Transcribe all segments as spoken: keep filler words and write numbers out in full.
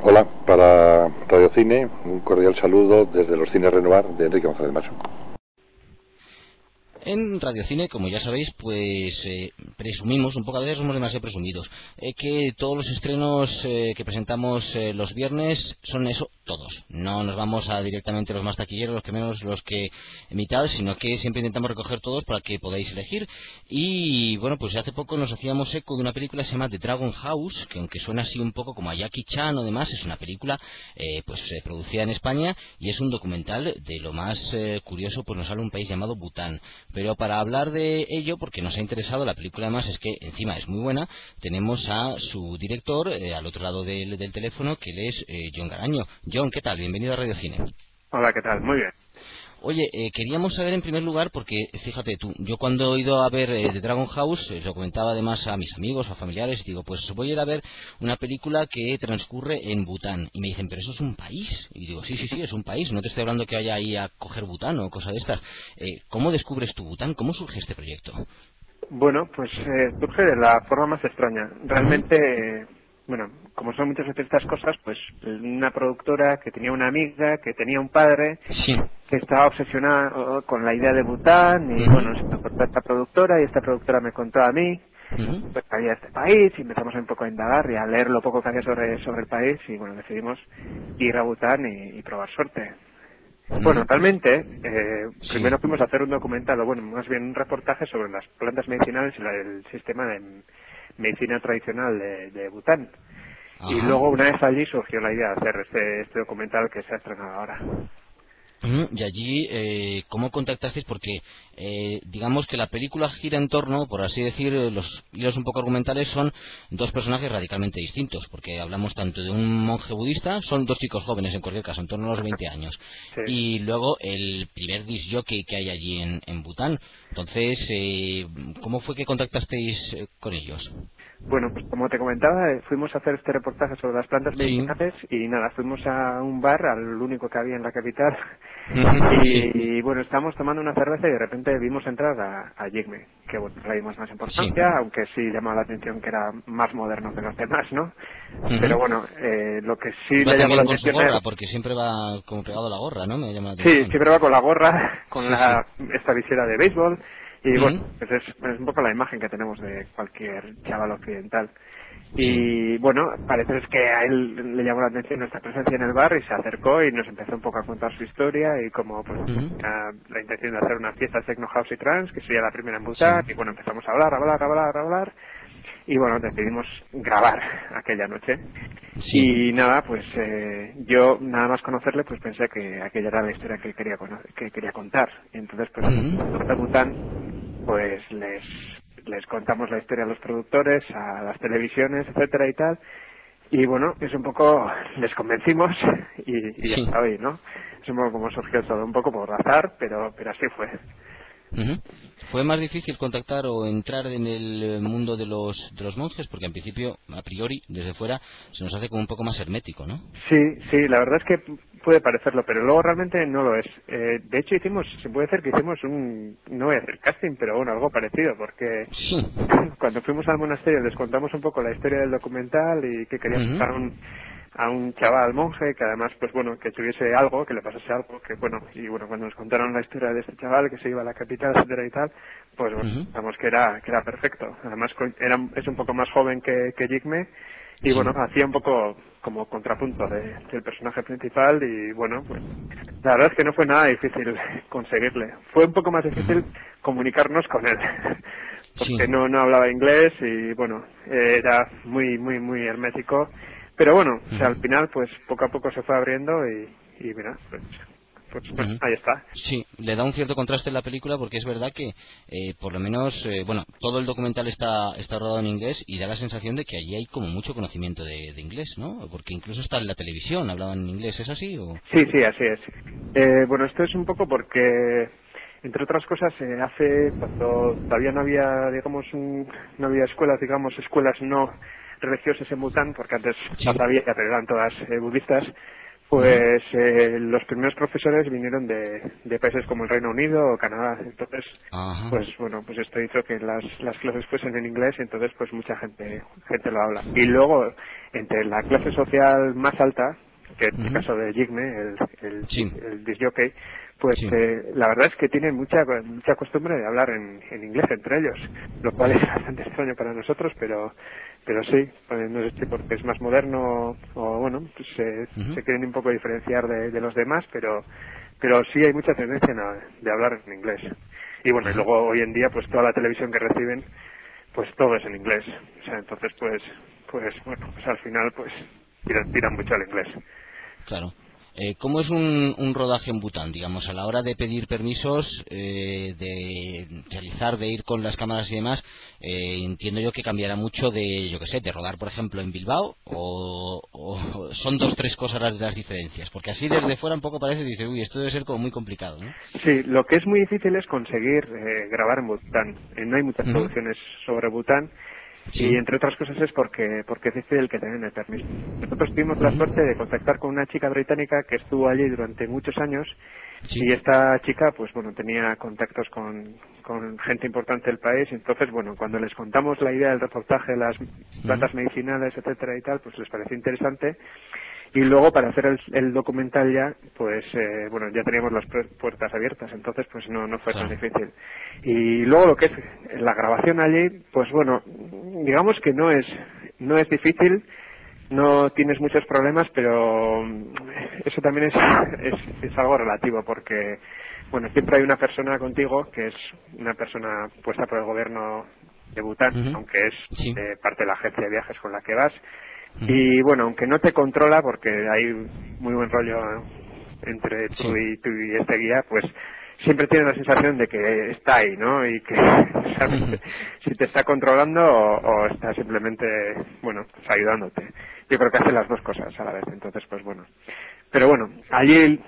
Hola, para Radio Cine, un cordial saludo desde los Cines Renovar de Enrique González Macho. En Radio Cine, como ya sabéis, pues eh, presumimos, un poco a veces somos demasiado presumidos, eh, que todos los estrenos eh, que presentamos eh, los viernes son eso, todos. No nos vamos a directamente los más taquilleros, los que menos, los que mitad, sino que siempre intentamos recoger todos para que podáis elegir. Y bueno, pues hace poco nos hacíamos eco de una película que se llama The Dragon House, que aunque suena así un poco como a Jackie Chan o demás, es una película eh, pues eh, producida en España y es un documental de lo más eh, curioso, pues nos sale un país llamado Bután. Pero para hablar de ello, porque nos ha interesado, la película además es que encima es muy buena, tenemos a su director eh, al otro lado del, del teléfono, que él es eh, Jon Garaño. Jon, ¿qué tal? Bienvenido a Radio Cine. Hola, ¿qué tal? Muy bien. Oye, eh, queríamos saber en primer lugar, porque fíjate tú, yo cuando he ido a ver eh, The Dragon House, eh, lo comentaba además a mis amigos, a familiares, y digo, pues voy a ir a ver una película que transcurre en Bután. Y me dicen, ¿pero eso es un país? Y digo, sí, sí, sí, es un país, no te estoy hablando que vaya ahí a coger Bután o cosa de estas. Eh, ¿Cómo descubres tu Bután? ¿Cómo surge este proyecto? Bueno, pues eh, surge de la forma más extraña. Realmente, eh, bueno, como son muchas veces estas cosas, pues una productora que tenía una amiga, que tenía un padre, sí. que estaba obsesionada con la idea de Bután, y uh-huh. bueno, se me contó esta productora, y esta productora me contó a mí, uh-huh. pues había este país, y empezamos un poco a indagar y a leer lo poco que había sobre, sobre el país, y bueno, decidimos ir a Bután y, y probar suerte. Bueno, realmente, eh, sí. primero fuimos a hacer un documental, o bueno, más bien un reportaje sobre las plantas medicinales y la, el sistema de medicina tradicional de, de Bután. Ajá. Y luego, una vez allí, surgió la idea de hacer este, este documental que se ha estrenado ahora. Y allí, eh, ¿cómo contactasteis? Porque eh, digamos que la película gira en torno, por así decir, los hilos un poco argumentales son dos personajes radicalmente distintos, porque hablamos tanto de un monje budista, son dos chicos jóvenes en cualquier caso, en torno a los veinte años, sí. y luego el primer disc jockey que hay allí en, en Bután. Entonces, eh, ¿cómo fue que contactasteis eh, con ellos? Bueno, pues como te comentaba, fuimos a hacer este reportaje sobre las plantas medicinales sí. y nada, fuimos a un bar, al único que había en la capital, uh-huh. y, sí. y bueno, estábamos tomando una cerveza y de repente vimos entrar a, a Jigme, que bueno, le dimos más importancia, sí. aunque sí llamaba la atención que era más moderno que los demás, ¿no? Uh-huh. Pero bueno, eh, lo que sí va le llamó la con atención su gorra, era... porque siempre va como pegado a la gorra, ¿no? Me llama la sí, atención. siempre va con la gorra, con sí, la sí. esta visera de béisbol, y uh-huh. bueno, pues es, es un poco la imagen que tenemos de cualquier chaval occidental. Y sí. bueno, parece que a él le llamó la atención nuestra presencia en el bar y se acercó y nos empezó un poco a contar su historia y como pues uh-huh. la, la intención de hacer una fiesta techno house y trance, que sería la primera en Bután, sí. y bueno, empezamos a hablar, a hablar, a hablar, a hablar, y bueno, decidimos grabar aquella noche. Sí. Y nada, pues eh, yo nada más conocerle, pues pensé que aquella era la historia que quería conocer, que quería contar. Y entonces, pues uh-huh. en Bután, pues les les contamos la historia a los productores, a las televisiones, etcétera y tal, y bueno, es un poco, les convencimos y, y sí. hasta hoy, ¿no? Es un poco como surgió todo, un poco por azar, pero pero así fue. Uh-huh. ¿Fue más difícil contactar o entrar en el mundo de los de los monjes? Porque en principio, a priori, desde fuera, se nos hace como un poco más hermético, ¿no? Sí, sí, la verdad es que puede parecerlo, pero luego realmente no lo es. Eh, de hecho, hicimos, se puede decir que hicimos un, no voy a decir casting, pero bueno, algo parecido, porque sí. cuando fuimos al monasterio les contamos un poco la historia del documental y que queríamos uh-huh. a un a un chaval monje que además pues bueno que tuviese algo, que le pasase algo, que bueno, y bueno, cuando nos contaron la historia de este chaval que se iba a la capital, etcétera y tal, pues bueno, uh-huh. pensamos que era que era perfecto. Además era, es un poco más joven que, que Jigme y sí. bueno, hacía un poco como contrapunto de, del personaje principal y bueno, pues la verdad es que no fue nada difícil conseguirle. Fue un poco más difícil uh-huh. comunicarnos con él. Porque sí. no no hablaba inglés y bueno, era muy muy muy hermético. Pero bueno, uh-huh. o sea, al final, pues poco a poco se fue abriendo y, y mira, pues, pues, pues uh-huh. ahí está. Sí, le da un cierto contraste en la película porque es verdad que, eh, por lo menos, eh, bueno, todo el documental está está rodado en inglés y da la sensación de que allí hay como mucho conocimiento de, de inglés, ¿no? Porque incluso hasta en la televisión hablaban en inglés, ¿es así? O... Sí, sí, así es. Eh, bueno, esto es un poco porque, entre otras cosas, eh, hace, cuando todavía no había, digamos, un, no había escuelas, digamos, escuelas no religiosas en Bután, porque antes sí. las había, pero eran todas eh, budistas, Pues eh, los primeros profesores vinieron de, de países como el Reino Unido o Canadá, entonces Ajá. pues bueno, pues esto hizo que las, las clases fuesen en inglés, entonces pues mucha gente gente lo habla. Y luego, entre la clase social más alta, que en el Ujú. caso de Jigme, el, el, Sí. el disc jockey, pues Sí. eh, la verdad es que tienen mucha mucha costumbre de hablar en, en inglés entre ellos, lo cual es bastante extraño para nosotros, pero pero sí, pues no sé si porque es más moderno o bueno, pues se, Ujú. se quieren un poco diferenciar de, de los demás, pero pero sí hay mucha tendencia en a- de hablar en inglés. Y bueno, y Ujú. luego hoy en día pues toda la televisión que reciben pues todo es en inglés. O sea, entonces pues pues bueno, pues al final pues tiran, tiran mucho al inglés. Claro. Eh, ¿Cómo es un, un rodaje en Bután, digamos, a la hora de pedir permisos, eh, de realizar, de ir con las cámaras y demás? Eh, entiendo yo que cambiará mucho de, yo qué sé, de rodar, por ejemplo, en Bilbao, o, o son dos, tres cosas las, las diferencias, porque así desde fuera un poco parece, dice, uy, esto debe ser como muy complicado, ¿no? Sí, lo que es muy difícil es conseguir eh, grabar en Bután. Eh, no hay muchas Ujú. producciones sobre Bután. Sí. Y entre otras cosas es porque porque es difícil el que te den el permiso. Nosotros tuvimos la Ujú. suerte de contactar con una chica británica que estuvo allí durante muchos años Sí. y esta chica pues bueno tenía contactos con, con gente importante del país, entonces bueno cuando les contamos la idea del reportaje de las Ujú. plantas medicinales etcétera y tal pues les pareció interesante. Y luego para hacer el, el documental ya, pues eh, bueno, ya teníamos las pu- puertas abiertas, entonces pues no, no fue tan Claro. difícil. Y luego lo que es la grabación allí, pues bueno, digamos que no es, no es difícil, no tienes muchos problemas, pero mm, eso también es, es, es algo relativo porque, bueno, siempre hay una persona contigo que es una persona puesta por el gobierno de Bután, Ujú. aunque es Sí. eh, parte de la agencia de viajes con la que vas. Ujú. Y bueno, aunque no te controla, porque hay muy buen rollo entre tú Sí. y, tú y este guía, pues siempre tienes la sensación de que está ahí, ¿no? Y que sabes Ujú. si te está controlando o, o está simplemente, bueno, pues ayudándote. Yo creo que hace las dos cosas a la vez, entonces pues bueno. Pero bueno, allí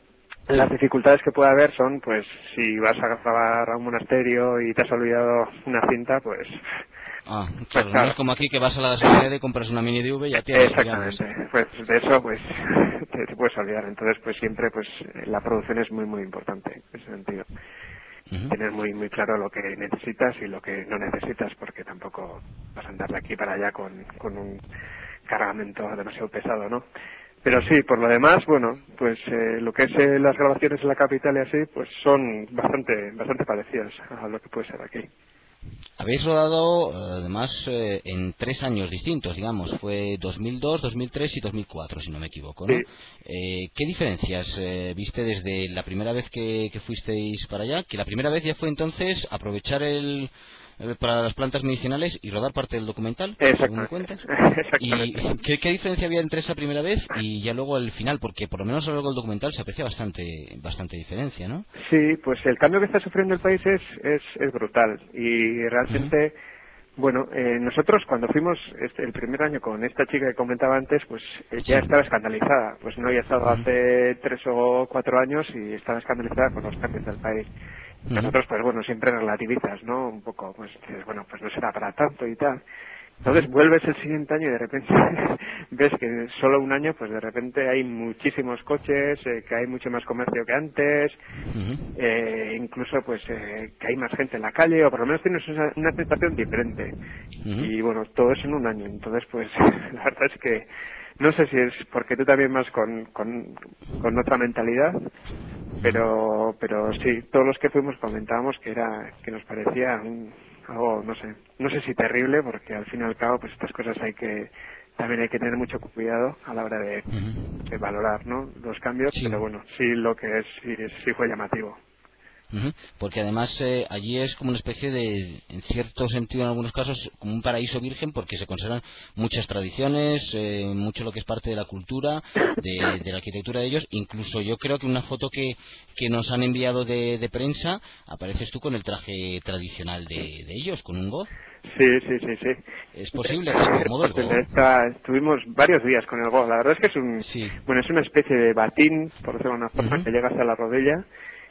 las dificultades que puede haber son, pues, si vas a grabar a un monasterio y te has olvidado una cinta, pues, Ah, pues claro, no es claro. como aquí que vas a la gasolinera y compras una mini D V y ya tienes, digamos. Exactamente, pues de eso pues te, te puedes olvidar, entonces pues siempre pues la producción es muy muy importante en ese sentido, Ujú. tener muy muy claro lo que necesitas y lo que no necesitas porque tampoco vas a andar de aquí para allá con, con un cargamento demasiado pesado, ¿no? Pero sí, por lo demás, bueno, pues eh, lo que es eh, las grabaciones en la capital y así, pues son bastante bastante parecidas a lo que puede ser aquí. Habéis rodado, eh, además, eh, en tres años distintos, digamos. Fue dos mil dos, dos mil tres y dos mil cuatro, si no me equivoco, ¿no? Sí, Eh, ¿Qué diferencias eh, viste desde la primera vez que, que fuisteis para allá? Que la primera vez ya fue entonces aprovechar el eh, para las plantas medicinales y rodar parte del documental, según me exactamente, cuentas. ¿Y exactamente. qué, qué diferencia había entre esa primera vez y ya luego el final? Porque por lo menos a lo largo del documental se aprecia bastante bastante diferencia, ¿no? Sí, pues el cambio que está sufriendo el país es, es, es brutal y Ujú. realmente, bueno, eh, nosotros cuando fuimos este, el primer año con esta chica que comentaba antes, pues eh, ya Sí. estaba escandalizada, pues no había estado Ujú. hace tres o cuatro años y estaba escandalizada con los cambios del país. Ujú. Nosotros, pues bueno, siempre relativizas, ¿no? Un poco, pues dices, bueno, pues no será para tanto y tal. Ujú. Entonces vuelves el siguiente año y de repente ves que en solo un año, pues de repente hay muchísimos coches, eh, que hay mucho más comercio que antes, Ujú. eh, incluso pues eh, que hay más gente en la calle, o por lo menos tienes una, una sensación diferente. Ujú. Y bueno, todo eso en un año. Entonces, pues la verdad es que no sé si es porque tú también vas con, con, con otra mentalidad, Ujú. pero pero sí, todos los que fuimos comentábamos que era que nos parecía un- algo, no sé, no sé si terrible, porque al fin y al cabo, pues estas cosas hay que también hay que tener mucho cuidado a la hora de, Ujú. de valorar, ¿no? Los cambios, Sí. pero bueno, sí lo que es sí, sí fue llamativo. Ujú. Porque además eh, allí es como una especie de, en cierto sentido en algunos casos, como un paraíso virgen porque se conservan muchas tradiciones, eh, mucho lo que es parte de la cultura, de, de la arquitectura de ellos. Incluso yo creo que una foto que, que nos han enviado de, de prensa, apareces tú con el traje tradicional de, de ellos, con un go. Sí, sí, sí, sí. ¿Es posible? Es como del Pues go. está- estuvimos varios días con el go. La verdad es que es un, Sí. bueno, es una especie de batín, por decirlo de una forma, Ujú. que llega hasta la rodilla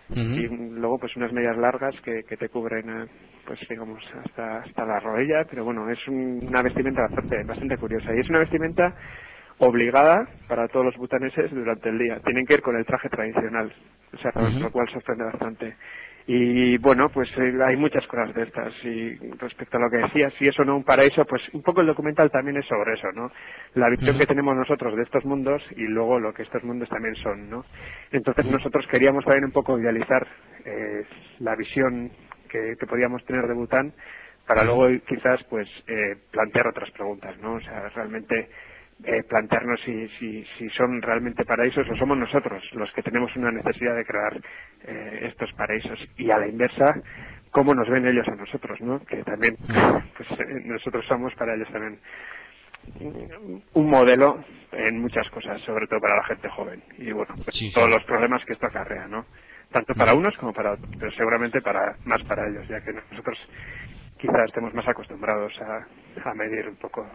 y Ujú. luego pues unas medias largas que, que te cubren, eh, pues digamos, hasta, hasta la rodilla, pero bueno, es un- una vestimenta bastante, bastante curiosa y es una vestimenta obligada para todos los butaneses durante el día. Tienen que ir con el traje tradicional, o sea, uh-huh. lo cual sorprende bastante. Y bueno, pues eh, hay muchas cosas de estas. Y respecto a lo que decías, si eso no un paraíso, pues un poco el documental también es sobre eso, ¿no? La visión uh-huh. que tenemos nosotros de estos mundos y luego lo que estos mundos también son, ¿no? Entonces uh-huh. nosotros queríamos también un poco idealizar eh, la visión que, que podíamos tener de Bután para uh-huh. luego quizás pues eh, plantear otras preguntas, ¿no? O sea, realmente eh, plantearnos si, si, si son realmente paraísos o somos nosotros los que tenemos una necesidad de crear eh, estos paraísos, y a la inversa, cómo nos ven ellos a nosotros, ¿no? Que también pues eh, nosotros somos para ellos también un modelo en muchas cosas, sobre todo para la gente joven, y bueno, pues sí, sí. todos los problemas que esto acarrea, ¿no? Tanto para unos como para otros, pero seguramente para más para ellos, ya que nosotros quizás estemos más acostumbrados a, a medir un poco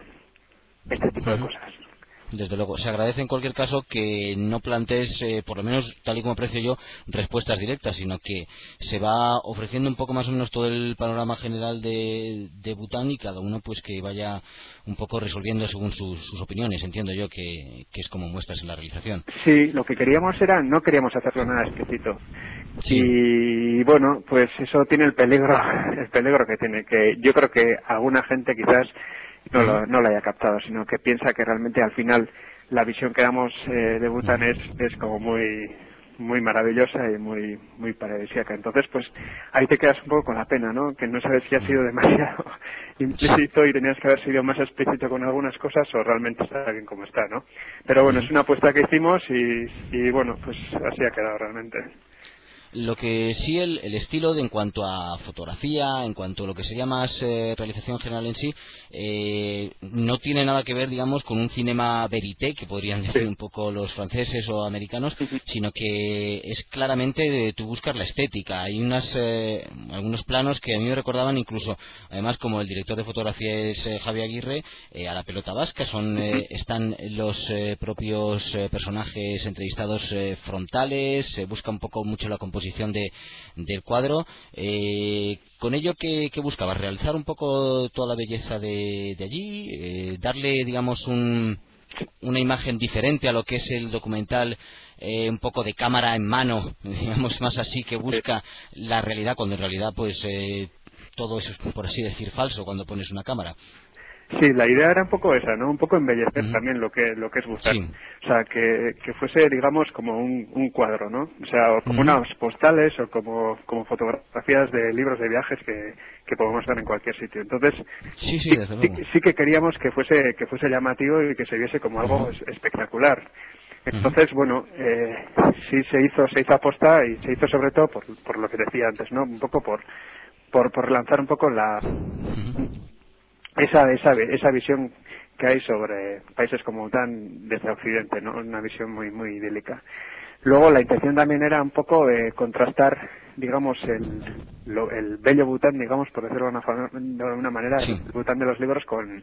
este tipo de cosas. Desde luego, se agradece en cualquier caso que no plantees, eh, por lo menos tal y como aprecio yo, respuestas directas, sino que se va ofreciendo un poco más o menos todo el panorama general de, de Bután, y cada uno pues que vaya un poco resolviendo según sus, sus opiniones. Entiendo yo que, que es como muestras en la realización. Sí, lo que queríamos era, no queríamos hacerlo nada explícito. Sí. Y bueno, pues eso tiene el peligro, el peligro que tiene, que yo creo que alguna gente quizás no lo, no lo haya captado, sino que piensa que realmente al final la visión que damos eh, de Bután es, es como muy muy maravillosa y muy muy paradisíaca. Entonces, pues ahí te quedas un poco con la pena, ¿no? Que no sabes si has sido demasiado implícito y tenías que haber sido más explícito con algunas cosas, o realmente está bien como está, ¿no? Pero bueno, es una apuesta que hicimos y, y bueno, pues así ha quedado realmente. Lo que sí, el, el estilo de, en cuanto a fotografía, en cuanto a lo que sería más eh, realización general en sí, eh, no tiene nada que ver, digamos, con un cinema verité, que podrían decir un poco los franceses o americanos, sino que es claramente de tú buscar la estética. Hay unas eh, algunos planos que a mí me recordaban incluso, además, como el director de fotografía es eh, Javier Aguirre, eh, a La pelota vasca. Son eh, están los eh, propios eh, personajes entrevistados eh, frontales, se busca un poco mucho la composición posición de, del cuadro. Eh, con ello, ¿qué, qué buscabas? ¿Realizar un poco toda la belleza de, de allí? Eh, ¿Darle, digamos, un, una imagen diferente a lo que es el documental, eh, un poco de cámara en mano, digamos, más así, que busca la realidad, cuando en realidad, pues, eh, todo eso es, por así decir, falso cuando pones una cámara? Sí, la idea era un poco esa, ¿no? Un poco embellecer uh-huh. también lo que lo que es Bután. Sí. O sea, que, que fuese, digamos, como un, un cuadro, ¿no? O sea, o como uh-huh. unas postales o como, como fotografías de libros de viajes que, que podemos ver en cualquier sitio. Entonces, sí, sí, sí, desde sí, luego. sí que queríamos que fuese que fuese llamativo y que se viese como algo uh-huh. espectacular. Entonces, uh-huh. bueno, eh, sí se hizo se hizo aposta, y se hizo sobre todo por, por lo que decía antes, ¿no? Un poco por por, por lanzar un poco la... Uh-huh. esa esa esa visión que hay sobre países como Bután desde Occidente, ¿no? Una visión muy muy idílica. Luego la intención también era un poco eh, contrastar, digamos, el lo, el bello Bután, digamos, por decirlo de una, de una manera, sí. el Bután de los libros con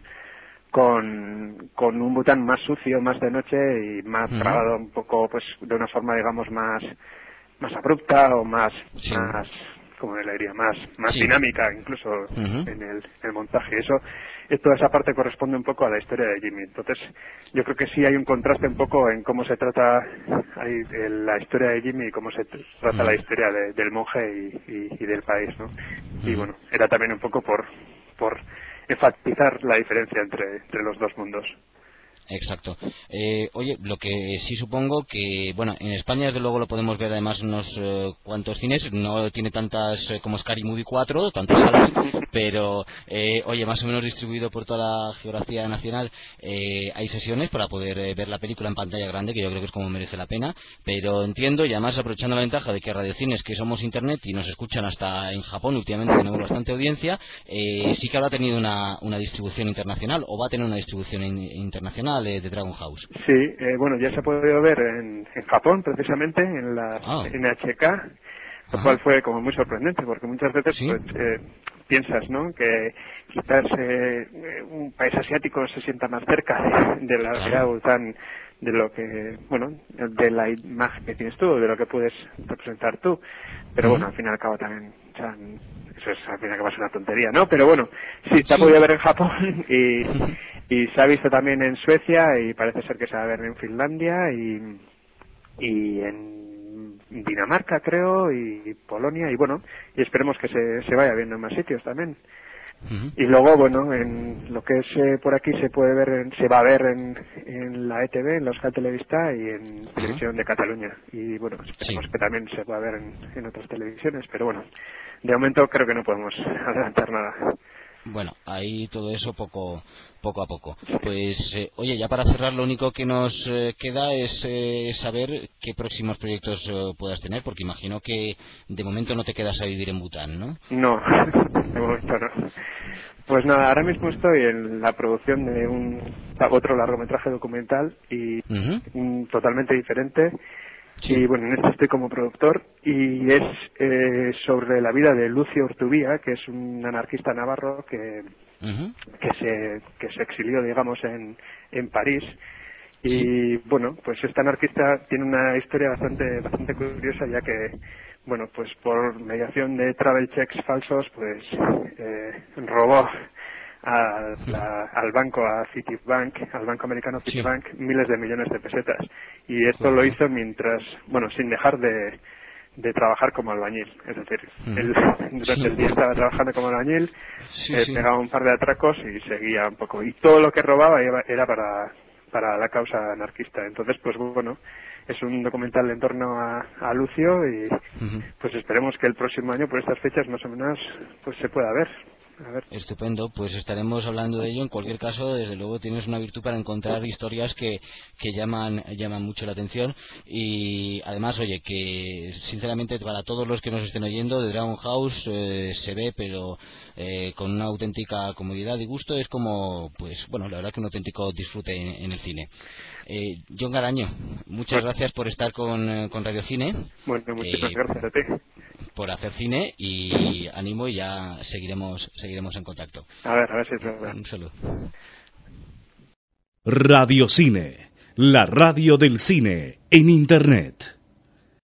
con con un Bután más sucio, más de noche y más uh-huh. grabado un poco, pues, de una forma, digamos, más más abrupta o más sí. más como le diría, más más sí. dinámica incluso uh-huh. en el, el montaje. Eso, toda esa parte corresponde un poco a la historia de Jimmy. Entonces, yo creo que sí hay un contraste un poco en cómo se trata ahí, la historia de Jimmy y cómo se trata uh-huh. la historia de, del monje y, y, y del país, ¿no? Uh-huh. Y bueno, era también un poco por por enfatizar la diferencia entre, entre los dos mundos. Exacto. Eh, oye, lo que sí supongo que, bueno, en España desde luego lo podemos ver además en unos eh, cuantos cines, no tiene tantas eh, como Scary Movie cuatro, tantas salas, pero, eh, oye, más o menos distribuido por toda la geografía nacional, eh, hay sesiones para poder eh, ver la película en pantalla grande, que yo creo que es como merece la pena, pero entiendo, y además aprovechando la ventaja de que Radiocines, que somos internet y nos escuchan hasta en Japón, últimamente tenemos bastante audiencia, eh, sí que habrá tenido una, una distribución internacional, o va a tener una distribución in, internacional de Dragon House. Sí, eh, bueno, ya se ha podido ver en, en Japón, precisamente, en la ah. N H K, lo Ajá. cual fue como muy sorprendente, porque muchas veces ¿Sí? pues eh, piensas, ¿no?, que quizás eh, un país asiático se sienta más cerca de, de la realidad claro. tan de lo que, bueno, de la imagen que tienes tú, de lo que puedes representar tú, pero uh-huh. bueno, al fin y al cabo también, o sea, es al final que va a ser una tontería, ¿no? Pero bueno, sí, se ha podido ver en Japón y, y se ha visto también en Suecia y parece ser que se va a ver en Finlandia y, y en Dinamarca, creo, y Polonia, y bueno, y esperemos que se, se vaya viendo en más sitios también. Uh-huh. Y luego, bueno, en lo que es eh, por aquí se puede ver, en, se va a ver en, en la E T V, en la Euskal Televista y en uh-huh. Televisión de Cataluña. Y bueno, esperemos sí. que también se pueda ver en, en otras televisiones, pero bueno, de momento creo que no podemos adelantar nada. Bueno, ahí todo eso poco poco a poco. Pues, eh, oye, ya para cerrar, lo único que nos eh, queda es eh, saber qué próximos proyectos eh, puedas tener, porque imagino que de momento no te quedas a vivir en Bután, ¿no? No, de momento no. Pues nada, ahora mismo estoy en la producción de un otro largometraje documental y uh-huh. un, totalmente diferente. Sí. Y bueno, en este estoy como productor y es eh, sobre la vida de Lucio Urtubía, que es un anarquista navarro que uh-huh. que se que se exilió, digamos, en en París. Y sí. bueno, pues este anarquista tiene una historia bastante bastante curiosa, ya que bueno, pues por mediación de travel checks falsos, pues eh, robó Al, la, al banco, a Citibank, al banco americano Citibank, sí. miles de millones de pesetas. Y esto uh-huh. lo hizo mientras, bueno, sin dejar de, de trabajar como albañil. Es decir, uh-huh. él durante sí. el día estaba trabajando como albañil, sí, eh, sí. pegaba un par de atracos y seguía un poco. Y todo lo que robaba era para, para la causa anarquista. Entonces, pues bueno, es un documental en torno a, a Lucio y uh-huh. pues esperemos que el próximo año, por estas fechas más o menos, pues se pueda ver. A ver. Estupendo, pues estaremos hablando de ello. En cualquier caso, desde luego tienes una virtud para encontrar historias que, que llaman, llaman mucho la atención. Y además, oye, que sinceramente para todos los que nos estén oyendo, de Dragon House eh, se ve, pero eh, con una auténtica comodidad y gusto. Es como, pues bueno, la verdad que un auténtico disfrute en, en el cine. Eh, Jon Garaño, muchas bueno. gracias por estar con, con Radio Cine. Bueno, muchísimas eh, gracias a ti. Por hacer cine y ánimo y ya seguiremos seguiremos en contacto. A ver, a ver si es verdad. Un saludo. Radio Cine, la radio del cine en Internet.